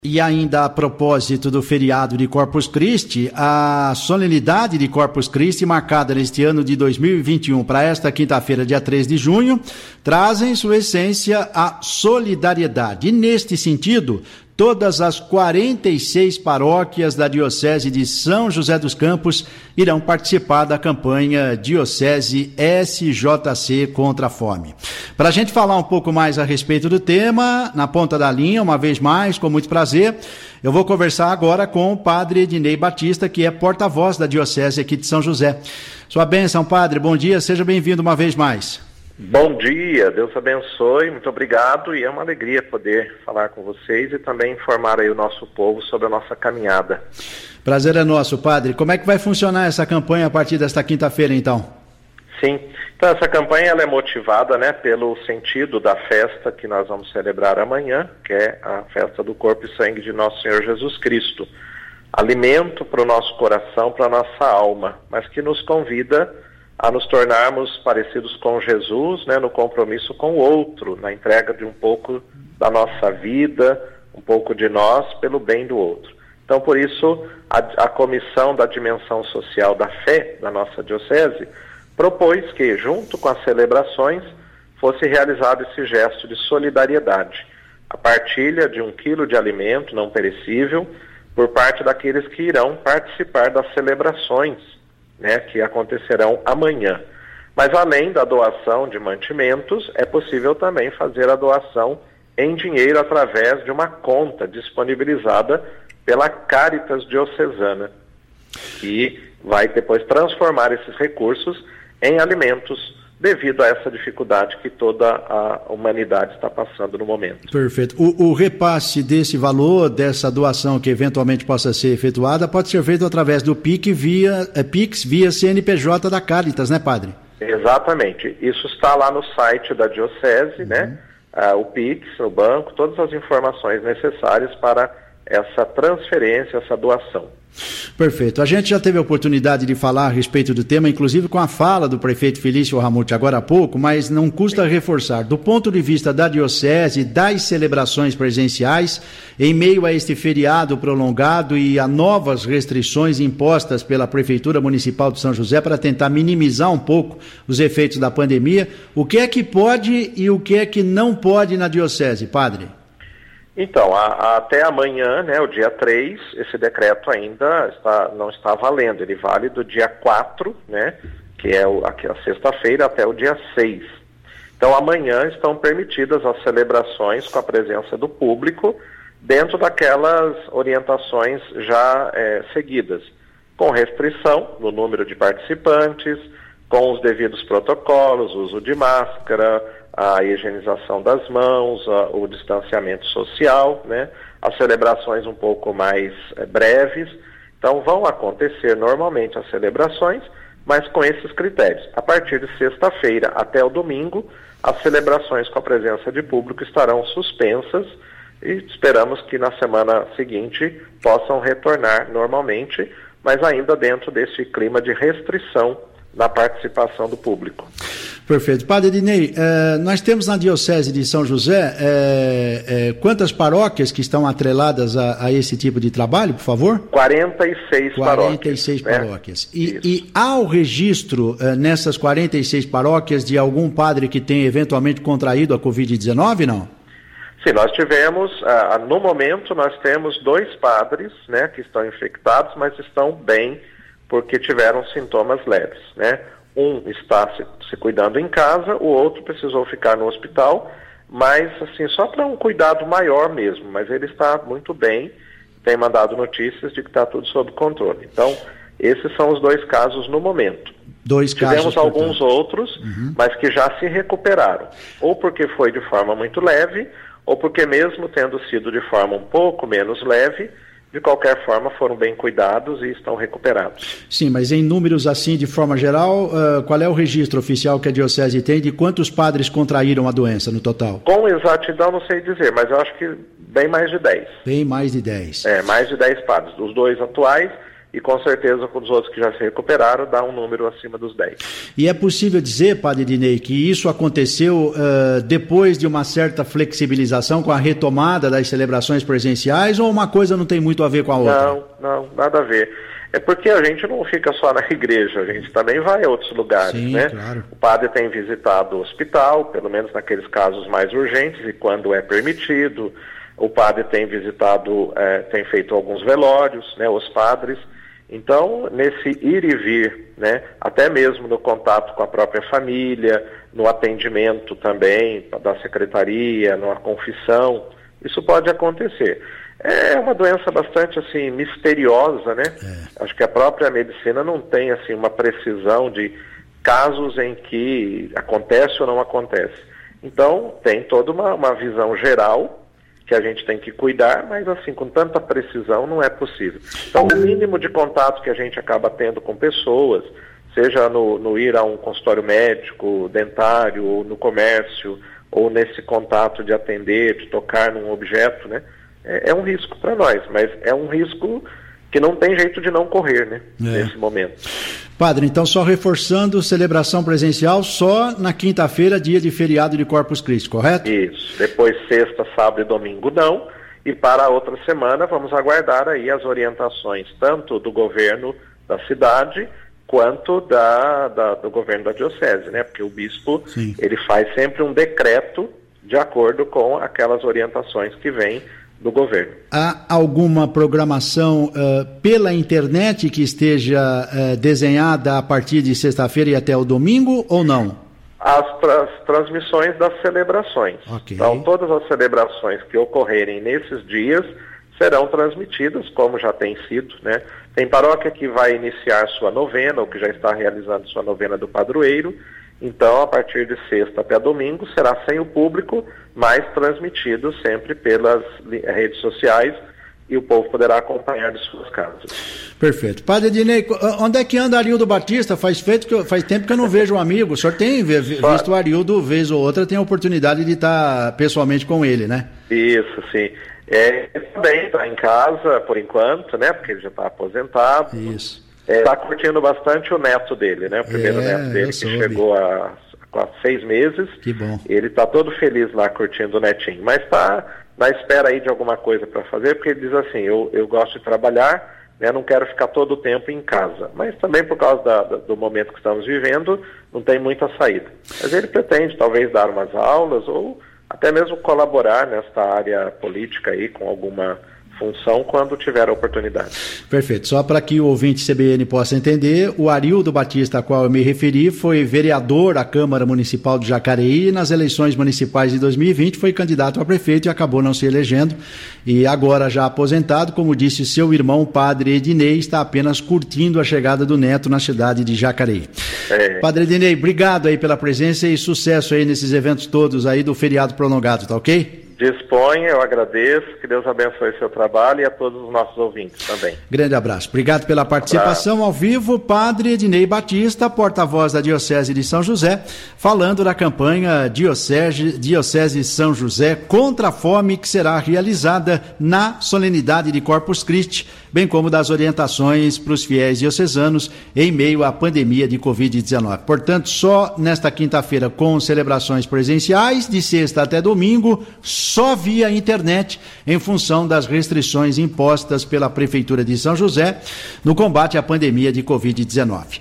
E ainda a propósito do feriado de Corpus Christi, a solenidade de Corpus Christi, marcada neste ano de 2021 para esta quinta-feira, dia 3 de junho, traz em sua essência a solidariedade. E neste sentido, todas as 46 paróquias da Diocese de São José dos Campos irão participar da campanha Diocese SJC contra a Fome. Para a gente falar um pouco mais a respeito do tema, na ponta da linha, uma vez mais, com muito prazer, eu vou conversar agora com o padre Ednei Batista, que é porta-voz da Diocese aqui de São José. Sua bênção, padre, bom dia, seja bem-vindo uma vez mais. Bom dia, Deus abençoe, muito obrigado, e é uma alegria poder falar com vocês e também informar aí o nosso povo sobre a nossa caminhada. Prazer é nosso, padre. Como é que vai funcionar essa campanha a partir desta quinta-feira, então? Sim, então essa campanha ela é motivada, pelo sentido da festa que nós vamos celebrar amanhã, que é a festa do corpo e sangue de nosso Senhor Jesus Cristo. Alimento para o nosso coração, para a nossa alma, mas que nos convida a nos tornarmos parecidos com Jesus, no compromisso com o outro, na entrega de um pouco da nossa vida, um pouco de nós, pelo bem do outro. Então, por isso, a Comissão da Dimensão Social da Fé da nossa Diocese propôs que, junto com as celebrações, fosse realizado esse gesto de solidariedade, a partilha de 1 quilo de alimento não perecível por parte daqueles que irão participar das celebrações, que acontecerão amanhã. Mas além da doação de mantimentos, é possível também fazer a doação em dinheiro através de uma conta disponibilizada pela Caritas Diocesana, que vai depois transformar esses recursos em alimentos devido a essa dificuldade que toda a humanidade está passando no momento. Perfeito. O repasse desse valor, dessa doação que eventualmente possa ser efetuada, pode ser feito através do Pix via CNPJ da Caritas, padre? Exatamente. Isso está lá no site da Diocese, o Pix, o banco, todas as informações necessárias para essa transferência, essa doação. Perfeito. A gente já teve a oportunidade de falar a respeito do tema, inclusive com a fala do prefeito Felício Ramute agora há pouco, mas não custa reforçar. Do ponto de vista da Diocese, das celebrações presenciais, em meio a este feriado prolongado e a novas restrições impostas pela Prefeitura Municipal de São José para tentar minimizar um pouco os efeitos da pandemia, o que é que pode e o que é que não pode na Diocese, padre? Então, até amanhã, o dia 3, esse decreto ainda não está valendo. Ele vale do dia 4, que é a sexta-feira, até o dia 6. Então, amanhã estão permitidas as celebrações com a presença do público, dentro daquelas orientações já seguidas, com restrição no número de participantes, com os devidos protocolos, uso de máscara, a higienização das mãos, o distanciamento social, as celebrações um pouco mais breves. Então vão acontecer normalmente as celebrações, mas com esses critérios. A partir de sexta-feira até o domingo, as celebrações com a presença de público estarão suspensas e esperamos que na semana seguinte possam retornar normalmente, mas ainda dentro desse clima de restrição na participação do público. Perfeito. Padre Ednei, nós temos na Diocese de São José quantas paróquias que estão atreladas a esse tipo de trabalho, por favor? 46 paróquias. Paróquias. E há o registro nessas 46 paróquias de algum padre que tenha eventualmente contraído a Covid-19, não? Sim, nós tivemos, no momento nós temos 2 padres, que estão infectados, mas estão bem porque tiveram sintomas leves, Um está se cuidando em casa, o outro precisou ficar no hospital, mas assim, só para um cuidado maior mesmo, mas ele está muito bem, tem mandado notícias de que está tudo sob controle. Então, esses são os 2 casos no momento. Tivemos alguns outros, mas que já se recuperaram, ou porque foi de forma muito leve, ou porque mesmo tendo sido de forma um pouco menos leve, de qualquer forma foram bem cuidados e estão recuperados. Sim, mas em números assim, de forma geral, qual é o registro oficial que a Diocese tem de quantos padres contraíram a doença no total? Com exatidão não sei dizer, mas eu acho que bem mais de 10. Bem mais de 10. Mais de 10 padres. Os 2 atuais e com certeza com os outros que já se recuperaram, dá um número acima dos 10. E é possível dizer, Padre Ednei, que isso aconteceu depois de uma certa flexibilização com a retomada das celebrações presenciais, ou uma coisa não tem muito a ver com a outra? Não, nada a ver. É porque a gente não fica só na igreja, a gente também vai a outros lugares, sim, né? Claro. O padre tem visitado o hospital, pelo menos naqueles casos mais urgentes e quando é permitido. O padre tem visitado, tem feito alguns velórios, né, os padres. Então, nesse ir e vir, né, até mesmo no contato com a própria família, no atendimento também da secretaria, numa confissão, isso pode acontecer. É uma doença bastante assim misteriosa, né? Acho que a própria medicina não tem assim uma precisão de casos em que acontece ou não acontece. Então, tem toda uma visão geral que a gente tem que cuidar, mas assim, com tanta precisão não é possível. Então, o mínimo de contato que a gente acaba tendo com pessoas, seja no ir a um consultório médico, dentário, ou no comércio, ou nesse contato de atender, de tocar num objeto, né? É um risco para nós, mas é um risco que não tem jeito de não correr, né? Nesse momento. Padre, então só reforçando, celebração presencial só na quinta-feira, dia de feriado de Corpus Christi, correto? Isso, depois sexta, sábado e domingo não, e para a outra semana vamos aguardar aí as orientações, tanto do governo da cidade, quanto do governo da diocese, né? Porque o bispo, sim, ele faz sempre um decreto de acordo com aquelas orientações que vêm do governo. Há alguma programação pela internet que esteja desenhada a partir de sexta-feira e até o domingo ou não? As transmissões das celebrações. Okay. Então, todas as celebrações que ocorrerem nesses dias serão transmitidas, como já tem sido, né? Tem paróquia que vai iniciar sua novena, ou que já está realizando sua novena do padroeiro. Então, a partir de sexta até domingo, será sem o público, mas transmitido sempre pelas redes sociais e o povo poderá acompanhar de suas casas. Perfeito. Padre Ednei, onde é que anda Arildo Batista? Faz tempo que eu não vejo um amigo. O senhor tem visto o Arildo, vez ou outra, tem a oportunidade de estar pessoalmente com ele, né? Isso, sim. Ele também está em casa, por enquanto, né? Porque ele já está aposentado. Isso. Está curtindo bastante o neto dele, né? O primeiro neto dele que chegou há 6 meses. Que bom. Ele está todo feliz lá curtindo o netinho. Mas está na espera aí de alguma coisa para fazer, porque ele diz assim, eu gosto de trabalhar, né? Não quero ficar todo o tempo em casa. Mas também por causa do momento que estamos vivendo, não tem muita saída. Mas ele pretende talvez dar umas aulas ou até mesmo colaborar nesta área política aí com alguma função quando tiver a oportunidade. Perfeito. Só para que o ouvinte CBN possa entender, o Arildo Batista, a qual eu me referi, foi vereador à Câmara Municipal de Jacareí e nas eleições municipais de 2020 foi candidato a prefeito e acabou não se elegendo. E agora já aposentado, como disse seu irmão, o padre Ednei, está apenas curtindo a chegada do neto na cidade de Jacareí. Padre Ednei, obrigado aí pela presença e sucesso aí nesses eventos todos aí do feriado prolongado, tá ok? Disponha, eu agradeço, que Deus abençoe seu trabalho e a todos os nossos ouvintes também. Grande abraço. Obrigado pela participação ao vivo, Padre Ednei Batista, porta-voz da Diocese de São José, falando da campanha Diocese São José contra a fome, que será realizada na solenidade de Corpus Christi, bem como das orientações para os fiéis diocesanos em meio à pandemia de Covid-19. Portanto, só nesta quinta-feira com celebrações presenciais, de sexta até domingo, só via internet, em função das restrições impostas pela Prefeitura de São José no combate à pandemia de Covid-19.